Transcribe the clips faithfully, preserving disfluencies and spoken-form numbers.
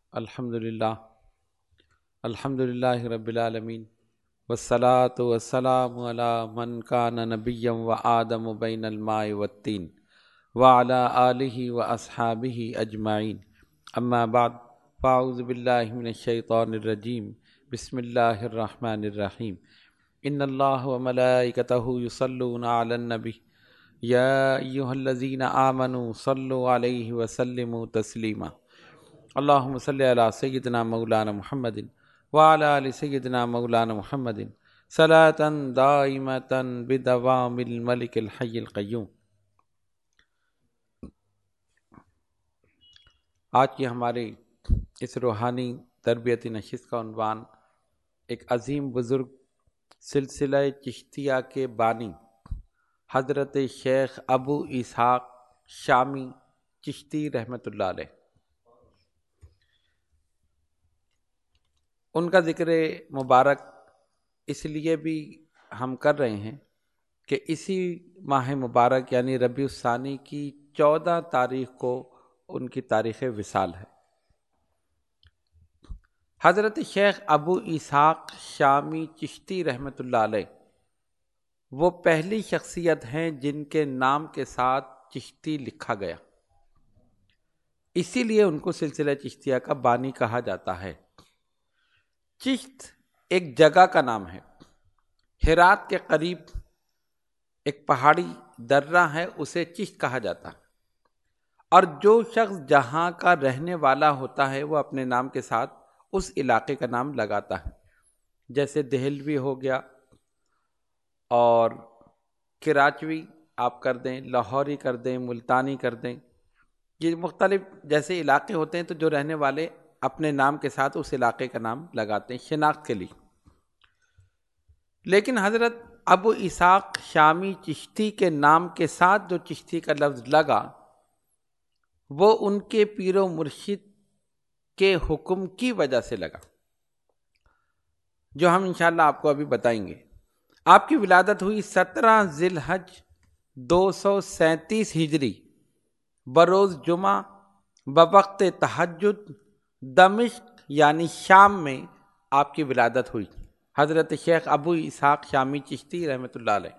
الحمد للہ الحمد للہ رب العالمین والصلاة والسلام علی من کان نبیا و آدم بین الماء والطین وعلی آلہ و اصحابہ اجمعین اما بعد فاعوذ باللہ من الشیطان الرجیم بسم اللہ الرحمن الرحیم ان اللہ و ملائکتہ یصلون علی النبی یا ایہا الذین آمنوا صلوا علیہ وسلموا تسلیما اللہم صلی علی سیدنا مولانا محمد وعلی آل سیدنا مولانا محمد صلاة دائمة بدوام الملک الحی القیوم۔ آج کی ہماری اس روحانی تربیتی نشست کا عنوان ایک عظیم بزرگ سلسلہ چشتیہ کے بانی حضرت شیخ ابو اسحاق شامی چشتی رحمۃ اللہ علیہ، ان کا ذکر مبارک اس لیے بھی ہم کر رہے ہیں کہ اسی ماہ مبارک یعنی ربیع الثانی کی چودہ تاریخ کو ان کی تاریخ وصال ہے۔ حضرت شیخ ابو اسحاق شامی چشتی رحمۃ اللہ علیہ وہ پہلی شخصیت ہیں جن کے نام کے ساتھ چشتی لکھا گیا، اسی لیے ان کو سلسلہ چشتیہ کا بانی کہا جاتا ہے۔ چشت ایک جگہ کا نام ہے، ہرات کے قریب ایک پہاڑی درہ ہے، اسے چشت کہا جاتا ہے، اور جو شخص جہاں کا رہنے والا ہوتا ہے وہ اپنے نام کے ساتھ اس علاقے کا نام لگاتا ہے، جیسے دہلوی ہو گیا اور کراچوی آپ کر دیں، لاہوری کر دیں، ملتانی کر دیں، یہ مختلف جیسے علاقے ہوتے ہیں تو جو رہنے والے اپنے نام کے ساتھ اس علاقے کا نام لگاتے ہیں شناخت کے لیے۔ لیکن حضرت ابو اسحاق شامی چشتی کے نام کے ساتھ جو چشتی کا لفظ لگا وہ ان کے پیر و مرشد کے حکم کی وجہ سے لگا، جو ہم انشاءاللہ آپ کو ابھی بتائیں گے۔ آپ کی ولادت ہوئی سترہ ذی الحج دو سو سینتیس ہجری بروز جمعہ بوقت تہجد دمشق یعنی شام میں آپ کی ولادت ہوئی۔ حضرت شیخ ابو اسحاق شامی چشتی رحمۃ اللہ علیہ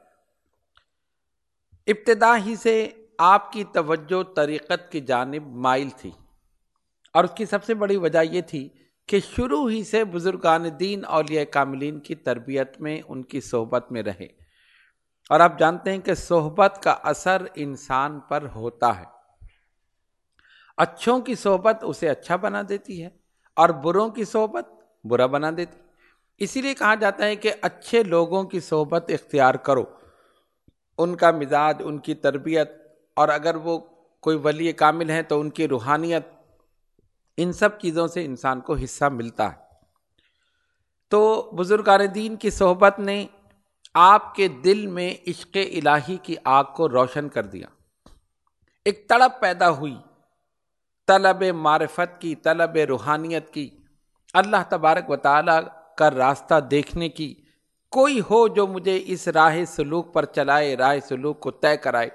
ابتدا ہی سے آپ کی توجہ طریقت کی جانب مائل تھی، اور اس کی سب سے بڑی وجہ یہ تھی کہ شروع ہی سے بزرگان دین اولیاء کاملین کی تربیت میں ان کی صحبت میں رہے، اور آپ جانتے ہیں کہ صحبت کا اثر انسان پر ہوتا ہے، اچھوں کی صحبت اسے اچھا بنا دیتی ہے اور بروں کی صحبت برا بنا دیتی ہے۔ اسی لیے کہا جاتا ہے کہ اچھے لوگوں کی صحبت اختیار کرو، ان کا مزاج، ان کی تربیت، اور اگر وہ کوئی ولی کامل ہیں تو ان کی روحانیت، ان سب چیزوں سے انسان کو حصہ ملتا ہے۔ تو بزرگان دین کی صحبت نے آپ کے دل میں عشق الہی کی آگ کو روشن کر دیا، ایک تڑپ پیدا ہوئی طلب معرفت کی، طلب روحانیت کی، اللہ تبارک و تعالی کا راستہ دیکھنے کی، کوئی ہو جو مجھے اس راہ سلوک پر چلائے، راہ سلوک کو طے کرائے۔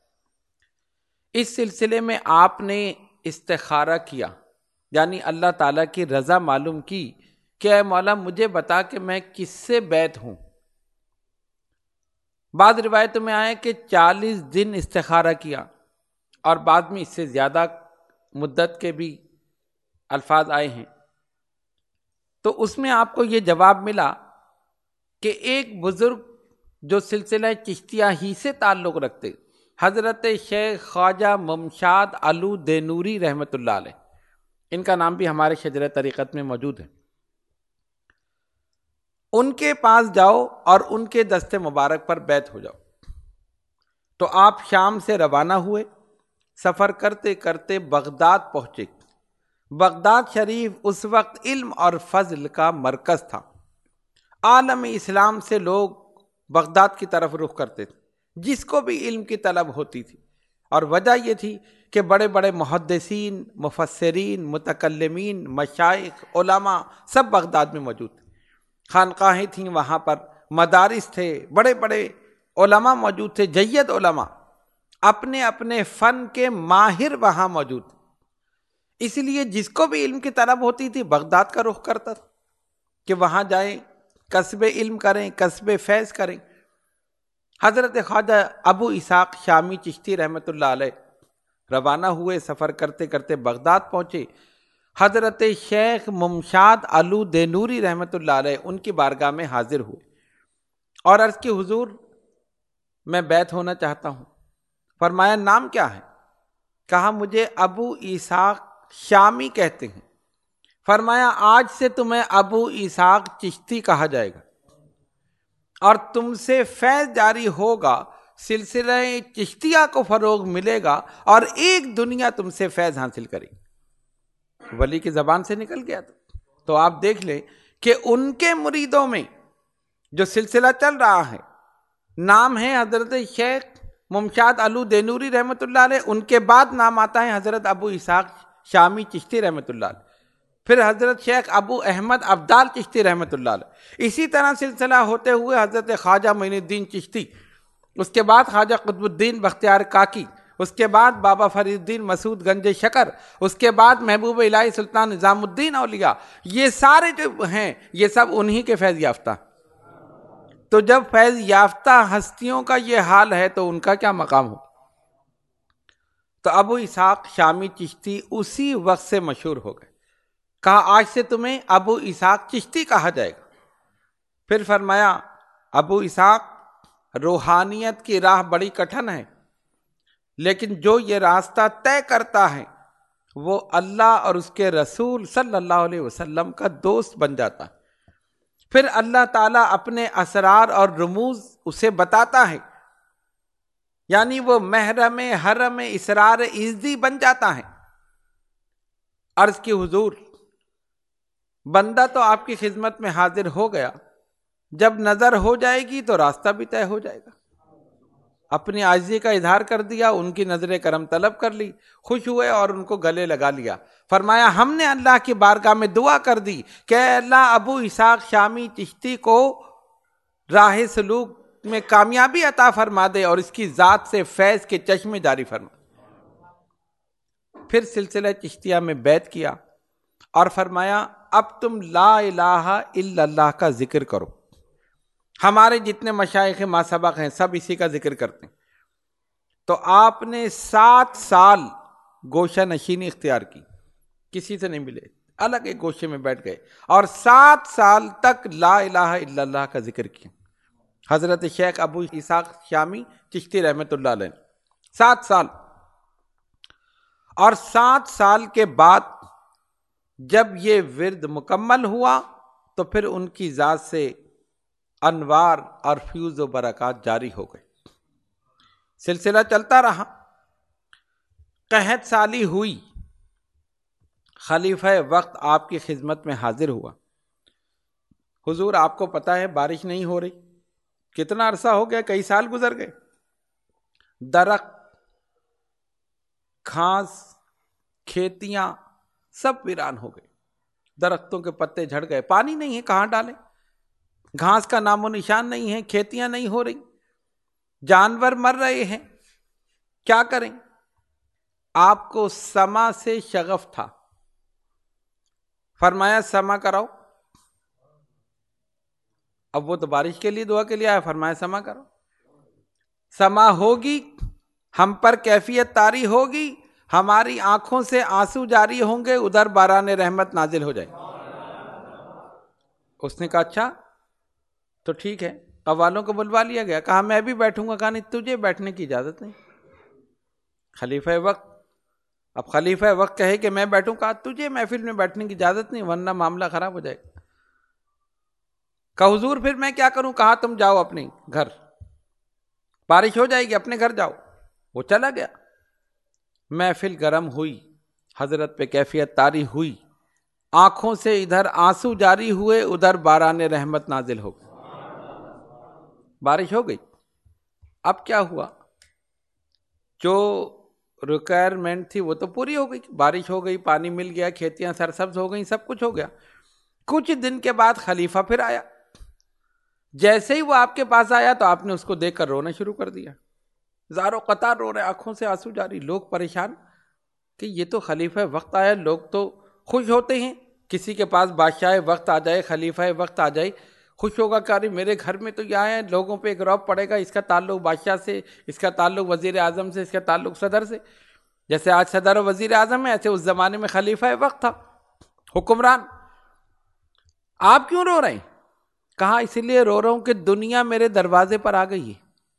اس سلسلے میں آپ نے استخارہ کیا، یعنی اللہ تعالیٰ کی رضا معلوم کی کہ اے مولا مجھے بتا کہ میں کس سے بیعت ہوں۔ بعض روایتوں میں آئے کہ چالیس دن استخارہ کیا، اور بعد میں اس سے زیادہ مدت کے بھی الفاظ آئے ہیں۔ تو اس میں آپ کو یہ جواب ملا کہ ایک بزرگ جو سلسلہ چشتیہ ہی سے تعلق رکھتے، حضرت شیخ خواجہ ممشاد علو دینوری رحمۃ اللہ علیہ، ان کا نام بھی ہمارے شجرہ طریقت میں موجود ہے، ان کے پاس جاؤ اور ان کے دست مبارک پر بیعت ہو جاؤ۔ تو آپ شام سے روانہ ہوئے، سفر کرتے کرتے بغداد پہنچے۔ بغداد شریف اس وقت علم اور فضل کا مرکز تھا، عالم اسلام سے لوگ بغداد کی طرف رخ کرتے تھے، جس کو بھی علم کی طلب ہوتی تھی، اور وجہ یہ تھی کہ بڑے بڑے محدثین، مفسرین، متکلمین، مشائخ، علماء سب بغداد میں موجود تھے، خانقاہیں تھیں وہاں پر، مدارس تھے، بڑے بڑے علماء موجود تھے، جید علماء، اپنے اپنے فن کے ماہر وہاں موجود تھے۔ اس لیے جس کو بھی علم کی طلب ہوتی تھی بغداد کا رخ کرتا تھا کہ وہاں جائیں، کسب علم کریں، کسب فیض کریں۔ حضرت خواجہ ابو اسحاق شامی چشتی رحمۃ اللہ علیہ روانہ ہوئے، سفر کرتے کرتے بغداد پہنچے۔ حضرت شیخ ممشاد علو دینوری رحمۃ اللہ علیہ ان کی بارگاہ میں حاضر ہوئے اور عرض کی حضور میں بیعت ہونا چاہتا ہوں۔ فرمایا نام کیا ہے؟ کہا مجھے ابو اسحاق شامی کہتے ہیں۔ فرمایا آج سے تمہیں ابو اسحاق چشتی کہا جائے گا اور تم سے فیض جاری ہوگا، سلسلہ چشتیہ کو فروغ ملے گا اور ایک دنیا تم سے فیض حاصل کرے گی۔ ولی کی زبان سے نکل گیا تھا۔ تو آپ دیکھ لیں کہ ان کے مریدوں میں جو سلسلہ چل رہا ہے، نام ہے حضرت شیخ ممشاد علو دینوری رحمۃ اللہ علیہ، ان کے بعد نام آتا ہے حضرت ابو اسحاق شامی چشتی رحمۃ اللہ علیہ، پھر حضرت شیخ ابو احمد ابدال چشتی رحمۃ اللہ علیہ۔ اسی طرح سلسلہ ہوتے ہوئے حضرت خواجہ معین الدین چشتی، اس کے بعد خواجہ قطب الدین بختیار کاکی، اس کے بعد بابا فرید الدین مسعود گنج شکر، اس کے بعد محبوب الہی سلطان نظام الدین اولیاء، یہ سارے جو ہیں یہ سب انہی کے فیض یافتہ۔ تو جب فیض یافتہ ہستیوں کا یہ حال ہے تو ان کا کیا مقام ہو؟ تو ابو اسحاق شامی چشتی اسی وقت سے مشہور ہو گئے۔ کہا آج سے تمہیں ابو اسحاق چشتی کہا جائے گا۔ پھر فرمایا ابو اسحاق روحانیت کی راہ بڑی کٹھن ہے، لیکن جو یہ راستہ طے کرتا ہے وہ اللہ اور اس کے رسول صلی اللہ علیہ وسلم کا دوست بن جاتا ہے۔ پھر اللہ تعالیٰ اپنے اسرار اور رموز اسے بتاتا ہے، یعنی وہ محرم حرم اسرار ایزدی بن جاتا ہے۔ عرض کی حضور بندہ تو آپ کی خدمت میں حاضر ہو گیا، جب نظر ہو جائے گی تو راستہ بھی طے ہو جائے گا۔ اپنی عاجزی کا اظہار کر دیا، ان کی نظر کرم طلب کر لی، خوش ہوئے اور ان کو گلے لگا لیا۔ فرمایا ہم نے اللہ کی بارگاہ میں دعا کر دی کہ اے اللہ ابو اسحاق شامی چشتی کو راہ سلوک میں کامیابی عطا فرما دے اور اس کی ذات سے فیض کے چشمے جاری فرما۔ پھر سلسلہ چشتیہ میں بیعت کیا اور فرمایا اب تم لا الہ الا اللہ کا ذکر کرو۔ ہمارے جتنے مشائخ ما سبق ہیں سب اسی کا ذکر کرتے ہیں۔ تو آپ نے سات سال گوشہ نشینی اختیار کی، کسی سے نہیں ملے، الگ ایک گوشے میں بیٹھ گئے اور سات سال تک لا الہ الا اللہ کا ذکر کیا۔ حضرت شیخ ابو اسحاق شامی چشتی رحمۃ اللہ علیہ سات سال، اور سات سال کے بعد جب یہ ورد مکمل ہوا تو پھر ان کی ذات سے انوار اور فیوز و برکات جاری ہو گئے۔ سلسلہ چلتا رہا، قحط سالی ہوئی، خلیفہ وقت آپ کی خدمت میں حاضر ہوا۔ حضور آپ کو پتہ ہے بارش نہیں ہو رہی، کتنا عرصہ ہو گیا، کئی سال گزر گئے، درخت، گھاس، کھیتیاں سب ویران ہو گئے، درختوں کے پتے جھڑ گئے، پانی نہیں ہے کہاں ڈالیں، گھاس کا نام و نشان نہیں ہے، کھیتیاں نہیں ہو رہی، جانور مر رہے ہیں، کیا کریں؟ آپ کو سما سے شغف تھا، فرمایا سما کراؤ۔ اب وہ تو بارش کے لیے دعا کے لیے آیا، فرمایا سما کرو، سما ہوگی، ہم پر کیفیت طاری ہوگی، ہماری آنکھوں سے آنسو جاری ہوں گے، ادھر باران رحمت نازل ہو جائے۔ اس نے کہا اچھا تو ٹھیک ہے، قوالوں کو بلوا لیا گیا، کہا میں بھی بیٹھوں گا، کہا نہیں تجھے بیٹھنے کی اجازت نہیں، خلیفہ وقت، اب خلیفہ وقت کہے کہ میں بیٹھوں، کہا تجھے محفل میں بیٹھنے کی اجازت نہیں ورنہ معاملہ خراب ہو جائے گا۔ کہا حضور پھر میں کیا کروں؟ کہا تم جاؤ اپنے گھر، بارش ہو جائے گی، اپنے گھر جاؤ۔ وہ چلا گیا، محفل گرم ہوئی، حضرت پہ کیفیت طاری ہوئی، آنکھوں سے ادھر آنسو جاری ہوئے، ادھر باران رحمت نازل ہو گئی، بارش ہو گئی۔ اب کیا ہوا؟ جو ریکوائرمنٹ تھی وہ تو پوری ہو گئی، بارش ہو گئی، پانی مل گیا، کھیتیاں سرسبز ہو گئیں، سب کچھ ہو گیا۔ کچھ دن کے بعد خلیفہ پھر آیا، جیسے ہی وہ آپ کے پاس آیا تو آپ نے اس کو دیکھ کر رونا شروع کر دیا، زارو قطار رو رہے، آنکھوں سے آنسو جاری، لوگ پریشان کہ یہ تو خلیفہ وقت آیا، لوگ تو خوش ہوتے ہیں، کسی کے پاس بادشاہ وقت آ جائے، خلیفہ وقت آ جائے، خوش ہوگا کہ ارے میرے گھر میں تو یہ آئے ہیں، لوگوں پہ ایک رعب پڑے گا، اس کا تعلق بادشاہ سے، اس کا تعلق وزیر اعظم سے، اس کا تعلق صدر سے. جیسے آج صدر و وزیر اعظم ہے، ایسے اس زمانے میں خلیفہ وقت تھا، حکمران. آپ کیوں رو رہے ہیں؟ کہا اس لیے رو رہا ہوں کہ دنیا میرے دروازے پر آ گئی ہے.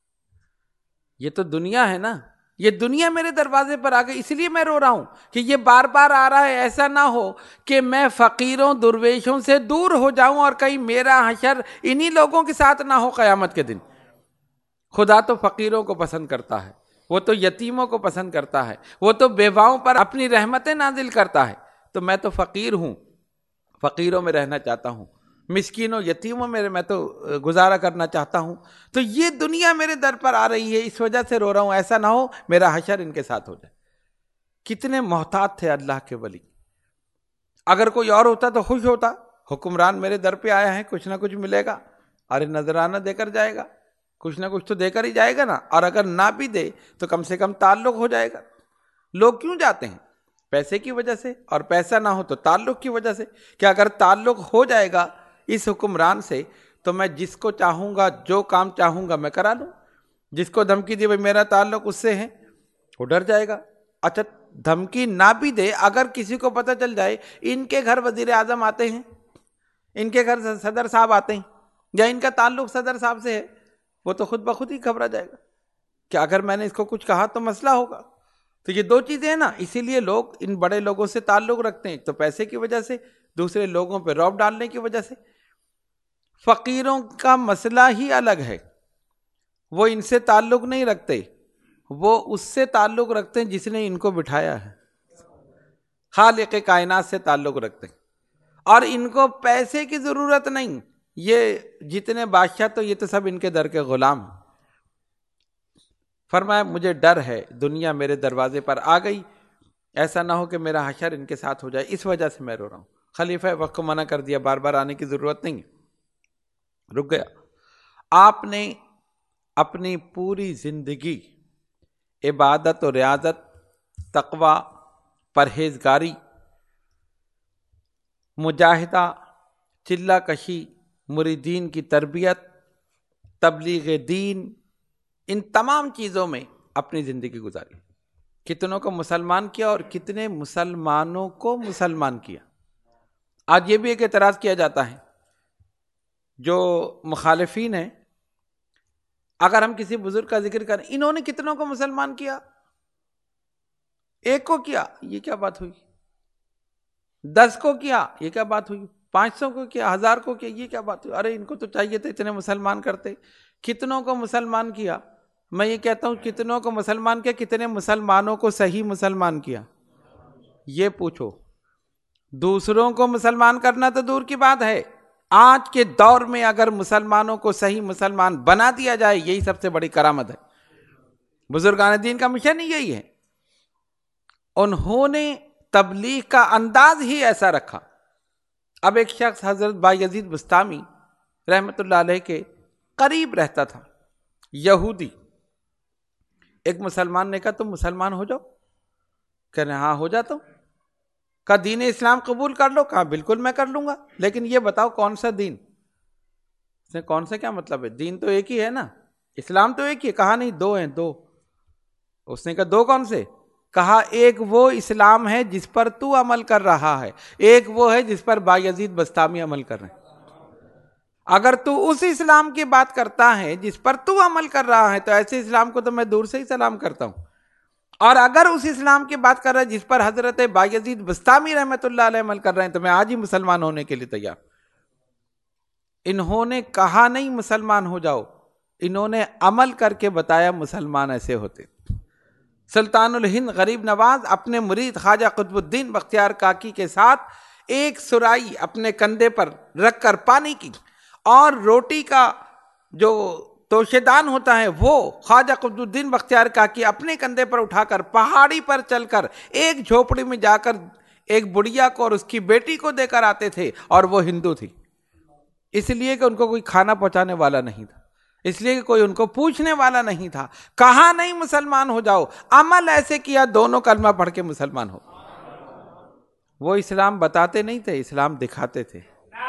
یہ تو دنیا ہے نا، یہ دنیا میرے دروازے پر آ گئی، اس لیے میں رو رہا ہوں کہ یہ بار بار آ رہا ہے. ایسا نہ ہو کہ میں فقیروں درویشوں سے دور ہو جاؤں اور کہیں میرا حشر انہی لوگوں کے ساتھ نہ ہو قیامت کے دن. خدا تو فقیروں کو پسند کرتا ہے، وہ تو یتیموں کو پسند کرتا ہے، وہ تو بیواؤں پر اپنی رحمتیں نازل کرتا ہے. تو میں تو فقیر ہوں، فقیروں میں رہنا چاہتا ہوں، مسکینوں یتیموں میں میں تو گزارا کرنا چاہتا ہوں. تو یہ دنیا میرے در پر آ رہی ہے، اس وجہ سے رو رہا ہوں، ایسا نہ ہو میرا حشر ان کے ساتھ ہو جائے. کتنے محتاط تھے اللہ کے ولی. اگر کوئی اور ہوتا تو خوش ہوتا، حکمران میرے در پہ آیا ہے، کچھ نہ کچھ ملے گا، ارے نذرانہ دے کر جائے گا، کچھ نہ کچھ تو دے کر ہی جائے گا نا، اور اگر نہ بھی دے تو کم سے کم تعلق ہو جائے گا. لوگ کیوں جاتے ہیں؟ پیسے کی وجہ سے، اور پیسہ نہ ہو تو تعلق کی وجہ سے. کہ اگر تعلق ہو جائے گا اس حکمران سے تو میں جس کو چاہوں گا، جو کام چاہوں گا میں کرا لوں. جس کو دھمکی دی بھائی میرا تعلق اس سے ہے، وہ ڈر جائے گا. اچھا دھمکی نہ بھی دے، اگر کسی کو پتہ چل جائے ان کے گھر وزیر اعظم آتے ہیں، ان کے گھر صدر صاحب آتے ہیں، یا ان کا تعلق صدر صاحب سے ہے، وہ تو خود بخود ہی گھبرا جائے گا کہ اگر میں نے اس کو کچھ کہا تو مسئلہ ہوگا. تو یہ دو چیزیں ہیں نا، اسی لیے لوگ ان بڑے لوگوں سے تعلق رکھتے ہیں، ایک تو پیسے کی وجہ سے، دوسرے لوگوں پہ رعب ڈالنے کی وجہ سے. فقیروں کا مسئلہ ہی الگ ہے، وہ ان سے تعلق نہیں رکھتے، وہ اس سے تعلق رکھتے ہیں جس نے ان کو بٹھایا ہے، خالق کائنات سے تعلق رکھتے ہیں. اور ان کو پیسے کی ضرورت نہیں، یہ جتنے بادشاہ تو یہ تو سب ان کے در کے غلام ہیں. فرمایا مجھے ڈر ہے دنیا میرے دروازے پر آ گئی، ایسا نہ ہو کہ میرا حشر ان کے ساتھ ہو جائے، اس وجہ سے میں رو رہا ہوں. خلیفہ وقت کو منع کر دیا، بار بار آنے کی ضرورت نہیں ہے، رک گیا. آپ نے اپنی پوری زندگی عبادت و ریاضت، تقوی، پرہیزگاری، مجاہدہ، چلہ کشی، مریدین کی تربیت، تبلیغ دین، ان تمام چیزوں میں اپنی زندگی گزاری. کتنوں کو مسلمان کیا اور کتنے مسلمانوں کو مسلمان کیا. آج یہ بھی ایک اعتراض کیا جاتا ہے، جو مخالفین ہیں، اگر ہم کسی بزرگ کا ذکر کریں، انہوں نے کتنوں کو مسلمان کیا؟ ایک کو کیا، یہ کیا بات ہوئی؟ دس کو کیا، یہ کیا بات ہوئی؟ پانچ سو کو کیا، ہزار کو کیا، یہ کیا بات ہوئی؟ ارے ان کو تو چاہیے تھا اتنے مسلمان کرتے. کتنوں کو مسلمان کیا؟ میں یہ کہتا ہوں کتنوں کو مسلمان کیا، کتنے مسلمانوں کو صحیح مسلمان کیا؟ یہ پوچھو. دوسروں کو مسلمان کرنا تو دور کی بات ہے، آج کے دور میں اگر مسلمانوں کو صحیح مسلمان بنا دیا جائے، یہی سب سے بڑی کرامت ہے. بزرگان دین کا مشن ہی یہی ہے. انہوں نے تبلیغ کا انداز ہی ایسا رکھا. اب ایک شخص حضرت بایزید بسطامی رحمۃ اللہ علیہ کے قریب رہتا تھا، یہودی. ایک مسلمان نے کہا تم مسلمان ہو جاؤ، کہہ رہے ہاں ہو جاتا ہوں. کہا دین اسلام قبول کر لو، کہا بالکل میں کر لوں گا، لیکن یہ بتاؤ کون سا دین؟ اس نے کون سا کیا مطلب ہے، دین تو ایک ہی ہے نا، اسلام تو ایک ہی ہے. کہا نہیں دو ہیں، دو. اس نے کہا دو کون سے؟ کہا ایک وہ اسلام ہے جس پر تو عمل کر رہا ہے، ایک وہ ہے جس پر بایزید بسطامی عمل کر رہے ہیں. اگر تو اس اسلام کی بات کرتا ہے جس پر تو عمل کر رہا ہے تو ایسے اسلام کو تو میں دور سے ہی سلام کرتا ہوں. اور اگر اس اسلام کی بات کر رہا ہے جس پر حضرت بایزید بسطامی رحمۃ اللہ علیہ عمل کر رہے ہیں تو میں آج ہی مسلمان ہونے کے لیے تیار. انہوں نے کہا نہیں مسلمان ہو جاؤ، انہوں نے عمل کر کے بتایا مسلمان ایسے ہوتے. سلطان الہند غریب نواز اپنے مرید خواجہ قطب الدین بختیار کاکی کے ساتھ ایک سرائی اپنے کندھے پر رکھ کر پانی کی اور روٹی کا جو توشے دان ہوتا ہے وہ خواجہ قطب الدین بختیار کاکی اپنے کندھے پر اٹھا کر پہاڑی پر چل کر ایک جھوپڑی میں جا کر ایک بڑھیا کو اور اس کی بیٹی کو دے کر آتے تھے، اور وہ ہندو تھی، اس لیے کہ ان کو کوئی کھانا پہنچانے والا نہیں تھا. اس لیے کہ کوئی ان کو پوچھنے والا نہیں تھا. کہا نہیں مسلمان ہو جاؤ، عمل ایسے کیا دونوں کلمہ پڑھ کے مسلمان ہو. وہ اسلام بتاتے نہیں تھے، اسلام دکھاتے تھے.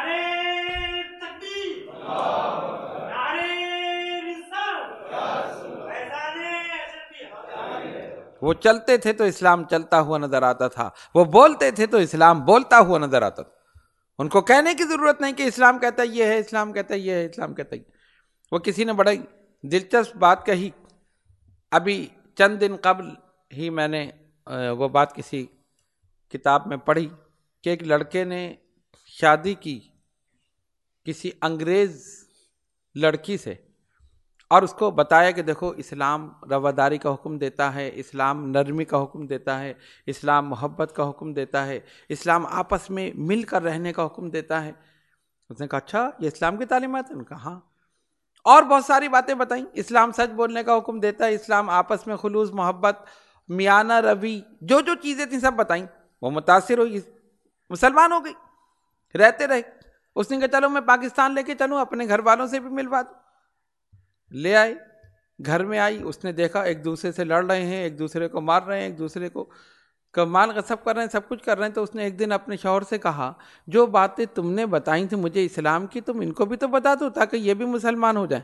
وہ چلتے تھے تو اسلام چلتا ہوا نظر آتا تھا، وہ بولتے تھے تو اسلام بولتا ہوا نظر آتا تھا. ان کو کہنے کی ضرورت نہیں کہ اسلام کہتا ہے یہ ہے، اسلام کہتا ہے یہ ہے، اسلام کہتا ہے. وہ کسی نے بڑی دلچسپ بات کہی، ابھی چند دن قبل ہی میں نے وہ بات کسی کتاب میں پڑھی کہ ایک لڑکے نے شادی کی کسی انگریز لڑکی سے، اور اس کو بتایا کہ دیکھو اسلام رواداری کا حکم دیتا ہے، اسلام نرمی کا حکم دیتا ہے، اسلام محبت کا حکم دیتا ہے، اسلام آپس میں مل کر رہنے کا حکم دیتا ہے. اس نے کہا اچھا یہ اسلام کی تعلیمات ہیں؟ ان کا ہاں. اور بہت ساری باتیں بتائیں، اسلام سچ بولنے کا حکم دیتا ہے، اسلام آپس میں خلوص محبت میانہ روی، جو جو چیزیں تھیں سب بتائیں. وہ متاثر ہوئی، مسلمان ہو گئی، رہتے رہے. اس نے کہا چلو میں پاکستان لے کے چلوں، اپنے گھر والوں سے بھی ملوا دوں. لے آئے، گھر میں آئی، اس نے دیکھا ایک دوسرے سے لڑ رہے ہیں، ایک دوسرے کو مار رہے ہیں، ایک دوسرے کو مال غصب کر رہے ہیں، سب کچھ کر رہے ہیں. تو اس نے ایک دن اپنے شوہر سے کہا جو باتیں تم نے بتائی تھی مجھے اسلام کی، تم ان کو بھی تو بتا دو تاکہ یہ بھی مسلمان ہو جائیں.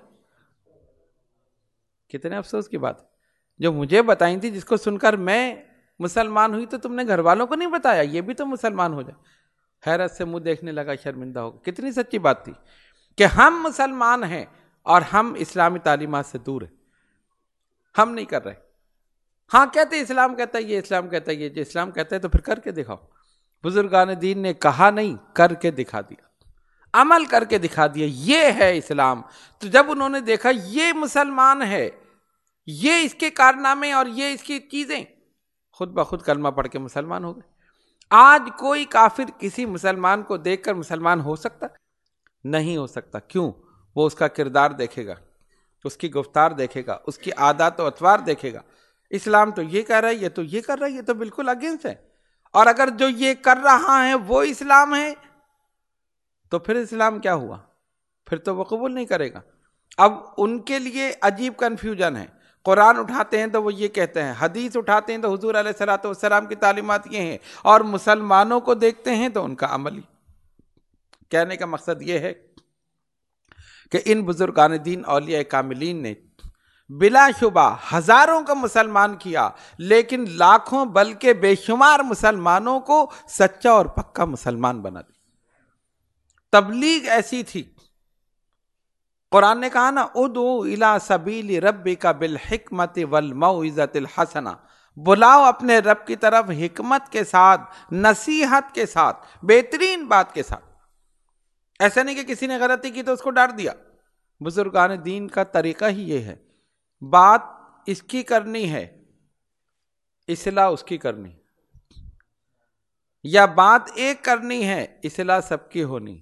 کتنے افسوس کی بات، جو مجھے بتائی تھی جس کو سن کر میں مسلمان ہوئی، تو تم نے گھر والوں کو نہیں بتایا یہ بھی تو مسلمان ہو جائے. حیرت سے منہ دیکھنے لگا، شرمندہ ہو گیا. کتنی سچی بات تھی کہ ہم مسلمان ہیں اور ہم اسلامی تعلیمات سے دور ہیں، ہم نہیں کر رہے. ہاں کہتے اسلام کہتا ہے یہ، اسلام کہتا ہے یہ، جو اسلام کہتا ہے تو پھر کر کے دکھاؤ. بزرگان دین نے کہا نہیں، کر کے دکھا دیا، عمل کر کے دکھا دیا، یہ ہے اسلام. تو جب انہوں نے دیکھا یہ مسلمان ہے، یہ اس کے کارنامے اور یہ اس کی چیزیں، خود بخود کلمہ پڑھ کے مسلمان ہو گئے. آج کوئی کافر کسی مسلمان کو دیکھ کر مسلمان ہو سکتا؟ نہیں ہو سکتا. کیوں؟ وہ اس کا کردار دیکھے گا، اس کی گفتار دیکھے گا، اس کی عادات و اطوار دیکھے گا. اسلام تو یہ کہہ رہا ہے، یہ تو یہ کر رہا ہے، یہ تو بالکل اگینسٹ ہے. اور اگر جو یہ کر رہا ہے وہ اسلام ہے تو پھر اسلام کیا ہوا؟ پھر تو وہ قبول نہیں کرے گا. اب ان کے لیے عجیب کنفیوژن ہے. قرآن اٹھاتے ہیں تو وہ یہ کہتے ہیں، حدیث اٹھاتے ہیں تو حضور علیہ الصلوۃ والسلام کی تعلیمات یہ ہیں، اور مسلمانوں کو دیکھتے ہیں تو ان کا عملی. کہنے کا مقصد یہ ہے کہ ان بزرگان دین اولیاء کاملین نے بلا شبہ ہزاروں کو مسلمان کیا، لیکن لاکھوں بلکہ بے شمار مسلمانوں کو سچا اور پکا مسلمان بنا دیا. تبلیغ ایسی تھی، قرآن نے کہا نا ادعو الی سبیل ربک بالحکمت والموعظۃ الحسنہ، بلاؤ اپنے رب کی طرف حکمت کے ساتھ، نصیحت کے ساتھ، بہترین بات کے ساتھ. ایسا نہیں کہ کسی نے غلطی کی تو اس کو ڈانٹ دیا. بزرگان دین کا طریقہ ہی یہ ہے، بات اس کی کرنی ہے، اصلاح اس کی کرنی، یا بات ایک کرنی ہے، اصلاح سب کی ہونی.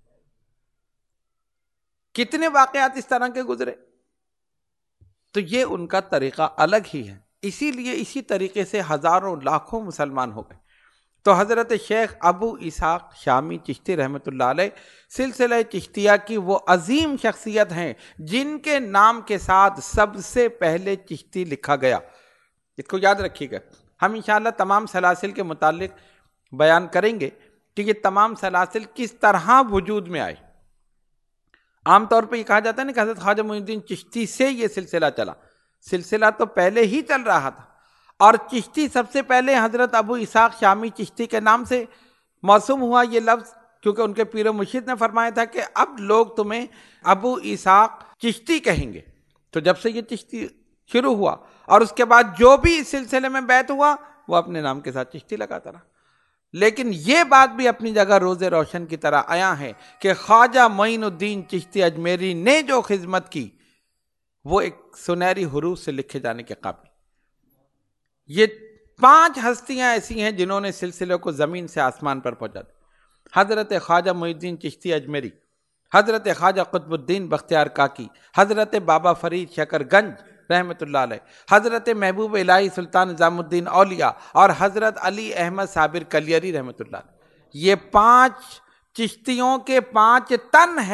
کتنے واقعات اس طرح کے گزرے. تو یہ ان کا طریقہ الگ ہی ہے. اسی لیے اسی طریقے سے ہزاروں لاکھوں مسلمان ہو گئے. تو حضرت شیخ ابو اسحاق شامی چشتی رحمۃ اللہ علیہ سلسلہ چشتیہ کی وہ عظیم شخصیت ہیں جن کے نام کے ساتھ سب سے پہلے چشتی لکھا گیا. اس کو یاد رکھیے گا. ہم انشاءاللہ تمام سلاسل کے متعلق بیان کریں گے کہ یہ تمام سلاسل کس طرح وجود میں آئے. عام طور پہ یہ کہا جاتا ہے نا کہ حضرت خواجہ معین الدین چشتی سے یہ سلسلہ چلا. سلسلہ تو پہلے ہی چل رہا تھا، اور چشتی سب سے پہلے حضرت ابو اسحاق شامی چشتی کے نام سے موسوم ہوا یہ لفظ، کیونکہ ان کے پیر و مرشد نے فرمایا تھا کہ اب لوگ تمہیں ابو اسحاق چشتی کہیں گے. تو جب سے یہ چشتی شروع ہوا، اور اس کے بعد جو بھی اس سلسلے میں بیعت ہوا وہ اپنے نام کے ساتھ چشتی لگاتا رہا. لیکن یہ بات بھی اپنی جگہ روز روشن کی طرح آیا ہے کہ خواجہ معین الدین چشتی اجمیری نے جو خدمت کی وہ ایک سنہری حروف سے لکھے جانے کے قابل. یہ پانچ ہستیاں ایسی ہیں جنہوں نے سلسلے کو زمین سے آسمان پر پہنچا دیا. حضرت خواجہ معین الدین چشتی اجمیری، حضرت خواجہ قطب الدین بختیار کاکی، حضرت بابا فرید شکر گنج رحمۃ اللہ علیہ، حضرت محبوب الہی سلطان نظام الدین اولیاء، اور حضرت علی احمد صابر کلیری رحمۃ اللہ علیہ. یہ پانچ چشتیوں کے پانچ تن ہیں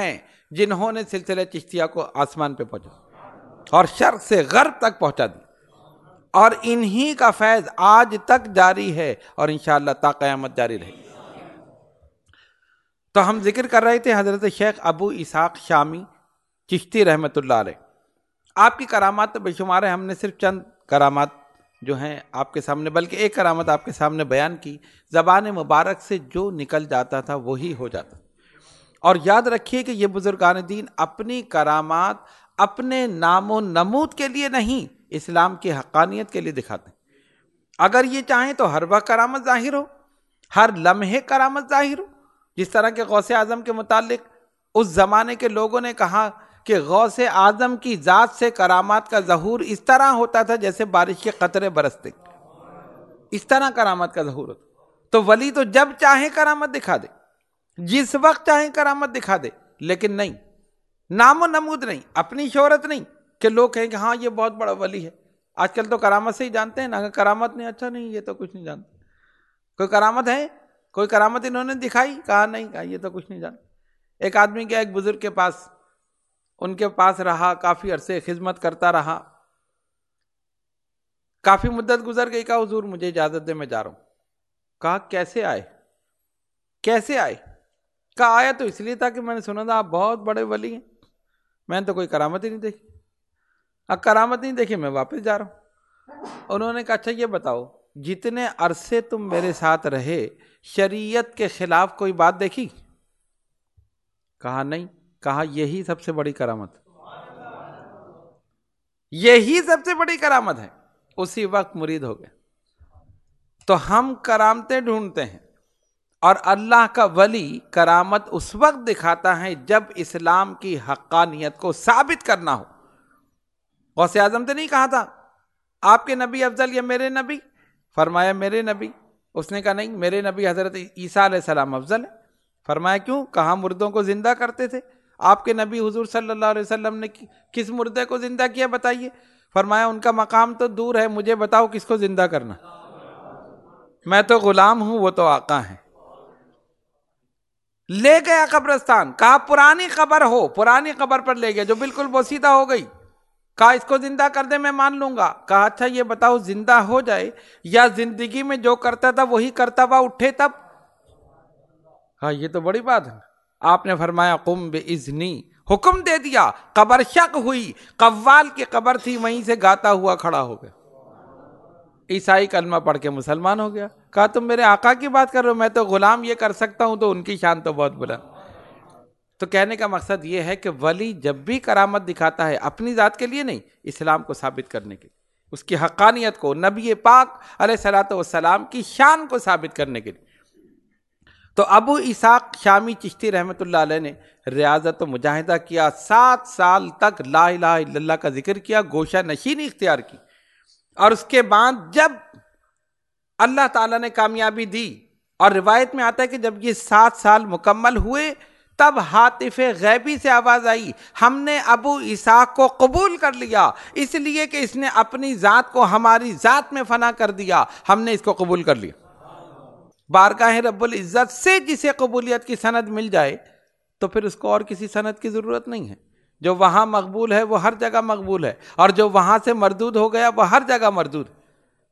جنہوں نے سلسلہ چشتیہ کو آسمان پہ پہنچا اور شرق سے غرب تک پہنچا دیا، اور انہی کا فیض آج تک جاری ہے اور انشاءاللہ تا قیامت جاری رہے گی۔ تو ہم ذکر کر رہے تھے حضرت شیخ ابو اسحاق شامی چشتی رحمۃ اللہ علیہ، آپ کی کرامات تو بے شمار ہے، ہم نے صرف چند کرامات جو ہیں آپ کے سامنے، بلکہ ایک کرامت آپ کے سامنے بیان کی، زبان مبارک سے جو نکل جاتا تھا وہی ہو جاتا۔ اور یاد رکھیے کہ یہ بزرگان دین اپنی کرامات اپنے نام و نمود کے لیے نہیں، اسلام کی حقانیت کے لیے دکھاتے ہیں۔ اگر یہ چاہیں تو ہر وقت کرامت ظاہر ہو، ہر لمحے کرامت ظاہر ہو، جس طرح کہ غوث اعظم کے متعلق اس زمانے کے لوگوں نے کہا کہ غوث اعظم کی ذات سے کرامات کا ظہور اس طرح ہوتا تھا جیسے بارش کے قطرے برستے، اس طرح کرامات کا ظہور ہوتا۔ تو ولی تو جب چاہے کرامت دکھا دے، جس وقت چاہے کرامت دکھا دے، لیکن نہیں، نام و نمود نہیں، اپنی شہرت نہیں کہ لوگ کہیں کہ ہاں یہ بہت بڑا ولی ہے۔ آج کل تو کرامت سے ہی جانتے ہیں نا، کرامت نہیں، اچھا نہیں یہ تو کچھ نہیں جانتے۔ کوئی کرامت ہے، کوئی کرامت انہوں نے دکھائی؟ کہا نہیں، کہا یہ تو کچھ نہیں جانتے۔ ایک آدمی گیا ایک بزرگ کے پاس، ان کے پاس رہا، کافی عرصے خدمت کرتا رہا، کافی مدت گزر گئی، کہا حضور مجھے اجازت دے میں جا رہا ہوں۔ کہا کیسے آئے؟ کیسے آئے؟ کہا آیا تو اس لیے تھا کہ میں نے سنا تھا آپ بہت بڑے ولی ہیں، میں نے تو کوئی کرامت ہی نہیں دیکھی۔ اب کرامت نہیں دیکھی، میں واپس جا رہا ہوں۔ انہوں نے کہا اچھا یہ بتاؤ، جتنے عرصے تم میرے ساتھ رہے شریعت کے خلاف کوئی بات دیکھی؟ کہا نہیں۔ کہا یہی سب سے بڑی کرامت، یہی سب سے بڑی کرامت ہے۔ اسی وقت مرید ہو گئے۔ تو ہم کرامتیں ڈھونڈتے ہیں، اور اللہ کا ولی کرامت اس وقت دکھاتا ہے جب اسلام کی حقانیت کو ثابت کرنا ہو۔ غوث اعظم تو نہیں کہا تھا آپ کے نبی افضل یا میرے نبی؟ فرمایا میرے نبی۔ اس نے کہا نہیں، میرے نبی حضرت عیسیٰ علیہ السلام افضل ہے۔ فرمایا کیوں؟ کہا مردوں کو زندہ کرتے تھے۔ آپ کے نبی حضور صلی اللہ علیہ وسلم نے کس مردے کو زندہ کیا بتائیے؟ فرمایا ان کا مقام تو دور ہے، مجھے بتاؤ کس کو زندہ کرنا؟ میں تو غلام ہوں، وہ تو آقا ہیں۔ لے گیا قبرستان، کہا پرانی قبر ہو، پرانی قبر پر لے گیا جو بالکل بوسیدہ ہو گئی۔ کہا اس کو زندہ کر دے میں مان لوں گا۔ کہا اچھا یہ بتاؤ زندہ ہو جائے یا زندگی میں جو کرتا تھا وہی کرتا ہوا اٹھے تب؟ ہاں یہ تو بڑی بات ہے۔ آپ نے فرمایا قم باذنی، حکم دے دیا، قبر شق ہوئی، قوال کی قبر تھی، وہیں سے گاتا ہوا کھڑا ہو گیا۔ عیسائی کلمہ پڑھ کے مسلمان ہو گیا۔ کہا تم میرے آقا کی بات کر رہے ہو، میں تو غلام یہ کر سکتا ہوں، تو ان کی شان تو بہت بلند۔ تو کہنے کا مقصد یہ ہے کہ ولی جب بھی کرامت دکھاتا ہے اپنی ذات کے لیے نہیں، اسلام کو ثابت کرنے کے لیے، اس کی حقانیت کو، نبی پاک علیہ الصلوۃ والسلام کی شان کو ثابت کرنے کے لیے۔ تو ابو اسحاق شامی چشتی رحمۃ اللہ علیہ نے ریاضت و مجاہدہ کیا، سات سال تک لا الہ الا اللہ کا ذکر کیا، گوشہ نشینی اختیار کی، اور اس کے بعد جب اللہ تعالیٰ نے کامیابی دی، اور روایت میں آتا ہے کہ جب یہ سات سال مکمل ہوئے تب ہاتف غیبی سے آواز آئی، ہم نے ابو اسحاق کو قبول کر لیا، اس لیے کہ اس نے اپنی ذات کو ہماری ذات میں فنا کر دیا، ہم نے اس کو قبول کر لیا۔ بارگاہ رب العزت سے جسے قبولیت کی سند مل جائے تو پھر اس کو اور کسی سند کی ضرورت نہیں ہے۔ جو وہاں مقبول ہے وہ ہر جگہ مقبول ہے، اور جو وہاں سے مردود ہو گیا وہ ہر جگہ مردود ہے۔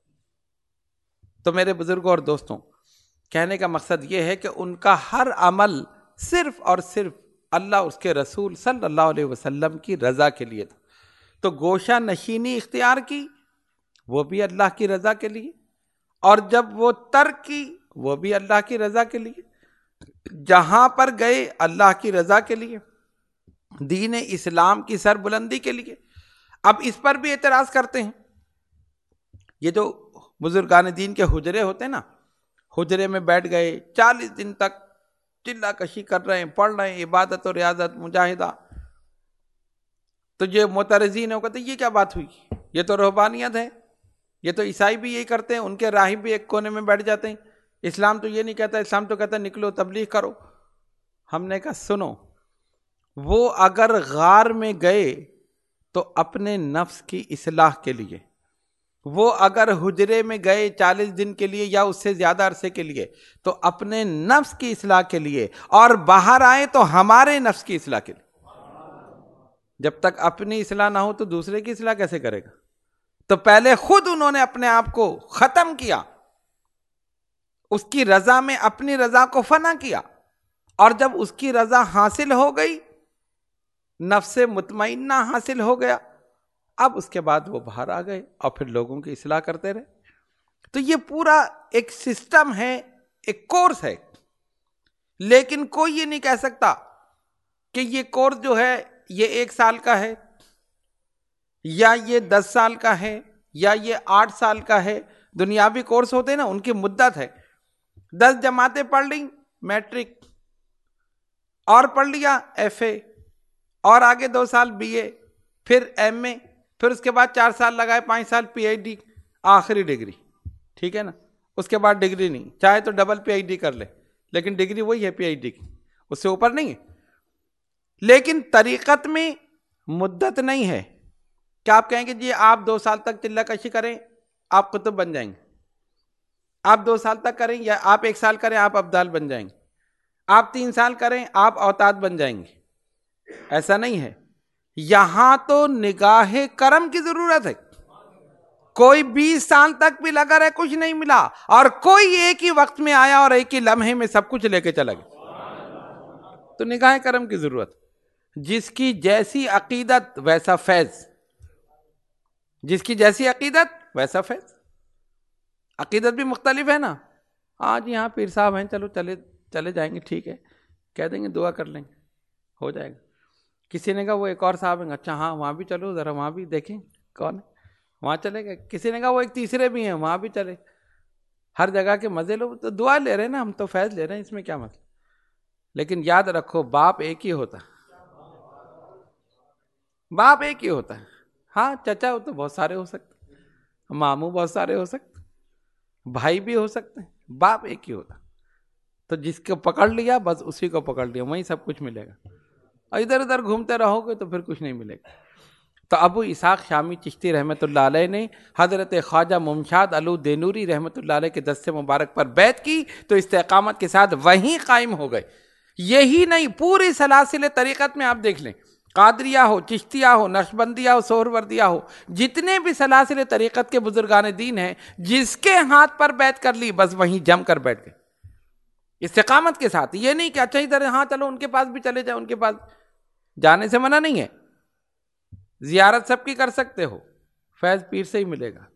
تو میرے بزرگوں اور دوستوں، کہنے کا مقصد یہ ہے کہ ان کا ہر عمل صرف اور صرف اللہ اس کے رسول صلی اللہ علیہ وسلم کی رضا کے لیے تھا۔ تو گوشہ نشینی اختیار کی وہ بھی اللہ کی رضا کے لیے، اور جب وہ ترک کی وہ بھی اللہ کی رضا کے لیے، جہاں پر گئے اللہ کی رضا کے لیے، دین اسلام کی سربلندی کے لیے۔ اب اس پر بھی اعتراض کرتے ہیں، یہ جو بزرگان دین کے حجرے ہوتے ہیں نا، حجرے میں بیٹھ گئے چالیس دن تک چلا کشی کر رہے ہیں، پڑھ رہے ہیں، عبادت و ریاضت مجاہدہ، تو یہ معترضین ہو کہتے ہیں یہ کیا بات ہوئی، یہ تو رہبانیت ہے، یہ تو عیسائی بھی یہی کرتے ہیں، ان کے راہب بھی ایک کونے میں بیٹھ جاتے ہیں، اسلام تو یہ نہیں کہتا، اسلام تو کہتا ہے نکلو تبلیغ کرو۔ ہم نے کہا سنو، وہ اگر غار میں گئے تو اپنے نفس کی اصلاح کے لیے، وہ اگر حجرے میں گئے چالیس دن کے لیے یا اس سے زیادہ عرصے کے لیے تو اپنے نفس کی اصلاح کے لیے، اور باہر آئے تو ہمارے نفس کی اصلاح کے لیے۔ جب تک اپنی اصلاح نہ ہو تو دوسرے کی اصلاح کیسے کرے گا؟ تو پہلے خود انہوں نے اپنے آپ کو ختم کیا، اس کی رضا میں اپنی رضا کو فنا کیا، اور جب اس کی رضا حاصل ہو گئی، نفس مطمئنہ حاصل ہو گیا، اب اس کے بعد وہ باہر آ گئے اور پھر لوگوں کی اصلاح کرتے رہے۔ تو یہ پورا ایک سسٹم ہے، ایک کورس ہے، لیکن کوئی یہ نہیں کہہ سکتا کہ یہ کورس جو ہے یہ ایک سال کا ہے، یا یہ دس سال کا ہے، یا یہ آٹھ سال کا ہے۔ دنیاوی کورس ہوتے ہیں نا، ان کی مدت ہے، دس جماعتیں پڑھ لیں میٹرک، اور پڑھ لیا ایف اے، اور آگے دو سال بی اے، پھر ایم اے، پھر اس کے بعد چار سال لگائے، پانچ سال پی ایچ ڈی، آخری ڈگری، ٹھیک ہے نا؟ اس کے بعد ڈگری نہیں، چاہے تو ڈبل پی ایچ ڈی کر لے، لیکن ڈگری وہی ہے پی ایچ ڈی کی، اس سے اوپر نہیں ہے۔ لیکن طریقت میں مدت نہیں ہے کہ آپ کہیں گے جی آپ دو سال تک چلہ کشی کریں آپ قطب بن جائیں گے، آپ دو سال تک کریں یا آپ ایک سال کریں آپ ابدال بن جائیں گے، آپ تین سال کریں آپ اوتاد بن جائیں گے، ایسا نہیں ہے۔ یہاں تو نگاہ کرم کی ضرورت ہے۔ کوئی بیس سال تک بھی لگا رہے کچھ نہیں ملا، اور کوئی ایک ہی وقت میں آیا اور ایک ہی لمحے میں سب کچھ لے کے چلا گیا۔ تو نگاہ کرم کی ضرورت، جس کی جیسی عقیدت ویسا فیض، جس کی جیسی عقیدت ویسا فیض۔ عقیدت بھی مختلف ہے نا، آج یہاں پیر صاحب ہیں، چلو چلے چلے جائیں گے، ٹھیک ہے، کہہ دیں گے دعا کر لیں گے، ہو جائے گا۔ کسی نے کہا وہ ایک اور صاحب ہیں، اچھا ہاں وہاں بھی چلو ذرا، وہاں بھی دیکھیں کون ہے، وہاں چلے گئے۔ کسی نے کہا وہ ایک تیسرے بھی ہیں، وہاں بھی چلے۔ ہر جگہ کے مزے لو، تو دعا لے رہے ہیں نا ہم، تو فیض لے رہے ہیں، اس میں کیا مسئلہ؟ لیکن یاد رکھو باپ ایک ہی ہوتا ہے، باپ ایک ہی ہوتا ہے۔ ہاں چچا تو بہت سارے ہو سکتے، ماموں بہت سارے ہو سکتے، بھائی بھی ہو سکتے ہیں، باپ ایک ہی ہوتا۔ تو جس کو پکڑ لیا بس اسی کو پکڑ لیا، وہیں سب کچھ ملے گا، اور ادھر ادھر گھومتے رہو گے تو پھر کچھ نہیں ملے گا۔ تو ابو اسحاق شامی چشتی رحمۃ اللہ علیہ نے حضرت خواجہ ممشاد علو دینوری رحمۃ اللہ علیہ کے دست مبارک پر بیعت کی تو استقامت کے ساتھ وہیں قائم ہو گئے۔ یہی نہیں، پوری سلاسل طریقت میں آپ دیکھ لیں، قادریہ ہو، چشتیہ ہو، نقشبندیہ ہو، سہروردیہ ہو، جتنے بھی سلاسل طریقت کے بزرگان دین ہیں، جس کے ہاتھ پر بیعت کر لی بس وہیں جم کر بیٹھ گئے استقامت کے ساتھ۔ یہ نہیں کہ اچھا ادھر ہاں چلو ان کے پاس بھی چلے جائیں، ان کے پاس جانے سے منع نہیں ہے، زیارت سب کی کر سکتے ہو، فیض پیر سے ہی ملے گا،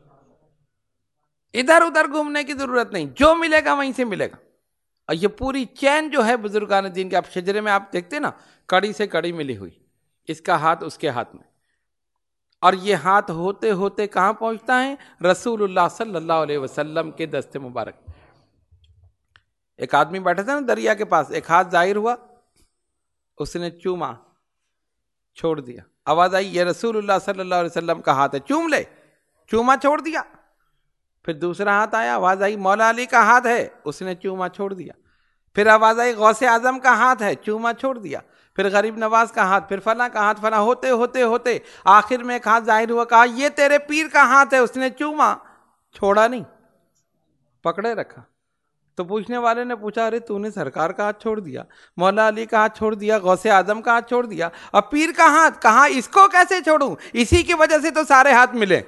ادھر ادھر گھومنے کی ضرورت نہیں، جو ملے گا وہیں سے ملے گا۔ اور یہ پوری چین جو ہے بزرگان دین کے، آپ شجرے میں آپ دیکھتے نا، کڑی سے کڑی ملی ہوئی، اس کا ہاتھ اس کے ہاتھ میں، اور یہ ہاتھ ہوتے ہوتے کہاں پہنچتا ہے؟ رسول اللہ صلی اللہ علیہ وسلم کے دست مبارک۔ ایک آدمی بیٹھا تھا نا دریا کے پاس، ایک ہاتھ ظاہر ہوا، اس نے چوما، چھوڑ دیا، آواز آئی یہ رسول اللہ صلی اللہ علیہ وسلم کا ہاتھ ہے، چوم لے، چوما، چھوڑ دیا۔ پھر دوسرا ہاتھ آیا، آواز آئی مولا علی کا ہاتھ ہے، اس نے چوما، چھوڑ دیا۔ پھر آواز آئی غوث اعظم کا ہاتھ ہے، چوما، چھوڑ دیا۔ پھر غریب نواز کا ہاتھ، پھر فلاں کا ہاتھ، فلاں، ہوتے ہوتے ہوتے آخر میں ایک ہاتھ ظاہر ہوا، کہا یہ تیرے پیر کا ہاتھ ہے، اس نے چوما، چھوڑا نہیں، پکڑے رکھا۔ تو پوچھنے والے نے پوچھا ارے تو نے سرکار کا ہاتھ چھوڑ دیا، مولا علی کا ہاتھ چھوڑ دیا، غوث اعظم کا ہاتھ چھوڑ دیا، اب پیر کا ہاتھ کہاں، اس کو کیسے چھوڑوں؟ اسی کی وجہ سے تو سارے ہاتھ ملے۔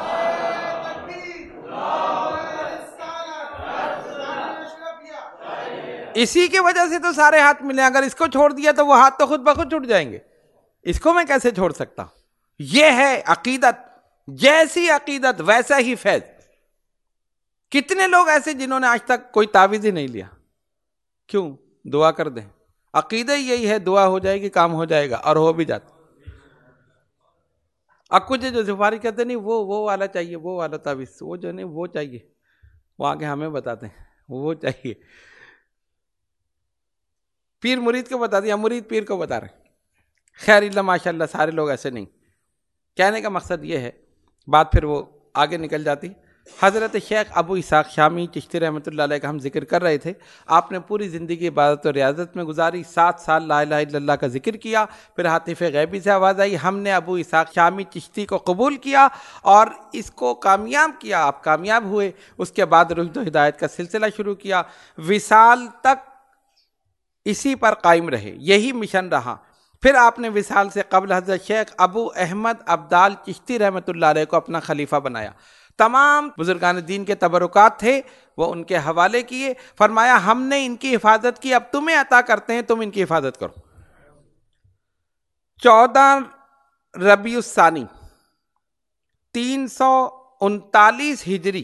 اسی کی وجہ سے تو سارے ہاتھ ملے، اگر اس کو چھوڑ دیا تو وہ ہاتھ تو خود بخود چھوٹ جائیں گے، اس کو میں کیسے چھوڑ سکتا ہوں؟ یہ ہے عقیدت، جیسی عقیدت ویسا ہی فیض۔ کتنے لوگ ایسے جنہوں نے آج تک کوئی تعویذ ہی نہیں لیا؟ کیوں؟ دعا کر دیں، عقیدہ یہی ہے، دعا ہو جائے گی، کام ہو جائے گا، اور ہو بھی جاتا۔ اب کچھ جو سفارش کرتے نہیں، وہ وہ والا چاہیے، وہ والا تعویذ، وہ جو نہیں وہ چاہیے، وہ آگے ہمیں بتاتے ہیں وہ چاہیے، پیر مرید کو بتا دیا، مرید پیر کو بتا رہے۔ خیر اللہ ماشاء اللہ سارے لوگ ایسے نہیں۔ کہنے کا مقصد یہ ہے، بات پھر وہ آگے نکل جاتی۔ حضرت شیخ ابو اسحاق شامی چشتی رحمۃ اللہ علیہ کا ہم ذکر کر رہے تھے۔ آپ نے پوری زندگی عبادت و ریاضت میں گزاری، سات سال لا الہ الا اللہ کا ذکر کیا، پھر ہاتف غیبی سے آواز آئی، ہم نے ابو اسحاق شامی چشتی کو قبول کیا اور اس کو کامیاب کیا، آپ کامیاب ہوئے۔ اس کے بعد رشد و ہدایت کا سلسلہ شروع کیا، وصال تک اسی پر قائم رہے، یہی مشن رہا۔ پھر آپ نے وصال سے قبل حضرت شیخ ابو احمد ابدال چشتی رحمۃ اللہ علیہ کو اپنا خلیفہ بنایا. تمام بزرگان دین کے تبرکات تھے وہ ان کے حوالے کیے. فرمایا ہم نے ان کی حفاظت کی، اب تمہیں عطا کرتے ہیں، تم ان کی حفاظت کرو. چودہ ربیع الثانی تین سو انتالیس ہجری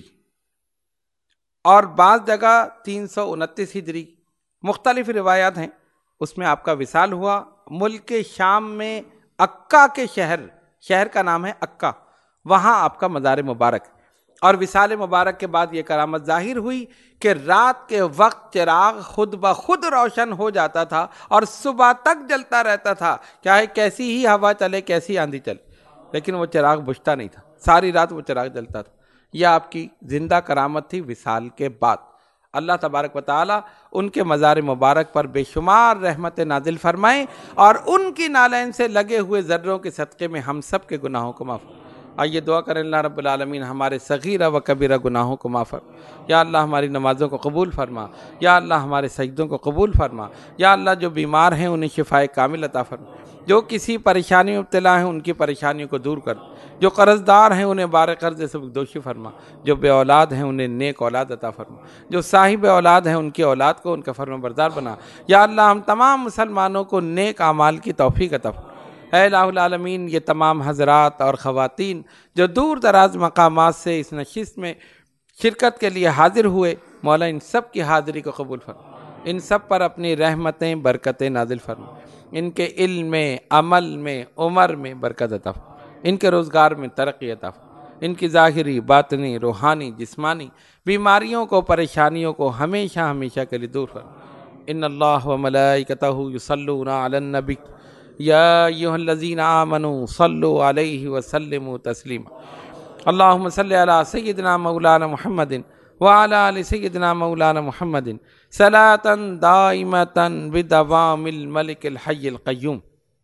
اور بعض جگہ تین سو انتیس ہجری، مختلف روایات ہیں، اس میں آپ کا وصال ہوا. ملک شام میں عکا کے شہر شہر کا نام ہے عکا، وہاں آپ کا مزار مبارک. اور وصال مبارک کے بعد یہ کرامت ظاہر ہوئی کہ رات کے وقت چراغ خود بخود روشن ہو جاتا تھا اور صبح تک جلتا رہتا تھا، چاہے کیسی ہی ہوا چلے، کیسی آندھی چلے، لیکن وہ چراغ بجھتا نہیں تھا، ساری رات وہ چراغ جلتا تھا. یہ آپ کی زندہ کرامت تھی وصال کے بعد. اللہ تبارک و تعالی ان کے مزار مبارک پر بے شمار رحمت نازل فرمائیں اور ان کی نالین سے لگے ہوئے ذروں کے صدقے میں ہم سب کے گناہوں کو معاف. آئیے دعا کریں اللہ رب العالمین ہمارے صغیرہ و کبیرہ گناہوں کو معاف فرما. یا اللہ ہماری نمازوں کو قبول فرما، یا اللہ ہمارے سجدوں کو قبول فرما. یا اللہ جو بیمار ہیں انہیں شفائے کامل عطا فرما، جو کسی پریشانی میں مبتلا ہیں ان کی پریشانیوں کو دور کر، جو قرض دار ہیں انہیں بار قرض سے دوشی فرما، جو بے اولاد ہیں انہیں نیک اولاد عطا فرما، جو صاحب اولاد ہیں ان کی اولاد کو ان کا فرما بردار بنا. یا اللہ ہم تمام مسلمانوں کو نیک اعمال کی توفیق عطا فرما. اے الہ العالمین یہ تمام حضرات اور خواتین جو دور دراز مقامات سے اس نشست میں شرکت کے لیے حاضر ہوئے، مولا ان سب کی حاضری کو قبول فرما، ان سب پر اپنی رحمتیں برکتیں نازل فرما، ان کے علم میں، عمل میں، عمر میں برکت عطا فرما، ان کے روزگار میں ترقی عطا فرما، ان کی ظاہری، باطنی، روحانی، جسمانی بیماریوں کو، پریشانیوں کو ہمیشہ ہمیشہ کے لیے دور فرما. ان اللہ و ملائکتہ یصلون علی النبی یا ایھا الذین آمنوا صلوا علیہ وسلموا تسلیما. اللہم صل علی سیدنا مولانا محمد وعلی آل سیدنا مولانا محمد صلاۃ دائمۃ بدوام الملک الحی القیوم.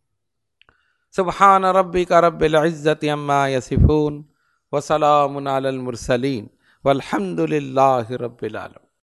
سبحان ربک رب العزۃ عما یصفون وسلام علی المرسلین والحمد للہ رب العالمین.